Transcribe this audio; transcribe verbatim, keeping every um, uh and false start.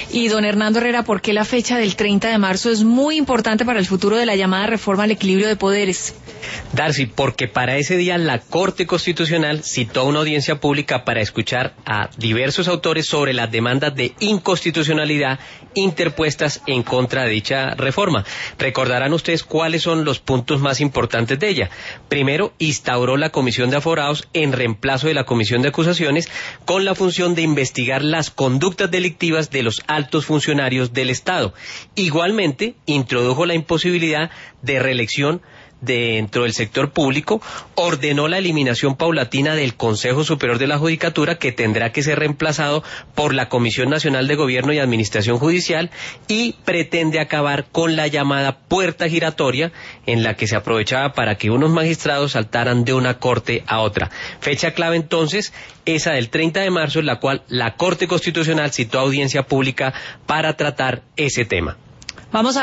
Y don Hernando Herrera, ¿por qué la fecha del treinta de marzo es muy importante para el futuro de la llamada reforma al equilibrio de poderes? Darcy, porque para ese día la Corte Constitucional citó una audiencia pública para escuchar a diversos autores sobre las demandas de inconstitucionalidad interpuestas en contra de dicha reforma. Recordarán ustedes cuáles son los puntos más importantes de ella. Primero, instauró la Comisión de Aforados en reemplazo de la Comisión de Acusaciones con la función de investigar las conductas delictivas de los altos funcionarios del Estado. Igualmente, introdujo la imposibilidad de reelección dentro del sector público, ordenó la eliminación paulatina del Consejo Superior de la Judicatura, que tendrá que ser reemplazado por la Comisión Nacional de Gobierno y Administración Judicial, y pretende acabar con la llamada puerta giratoria, en la que se aprovechaba para que unos magistrados saltaran de una corte a otra. Fecha clave entonces, esa del treinta de marzo, en la cual la Corte Constitucional citó audiencia pública para tratar ese tema. Vamos a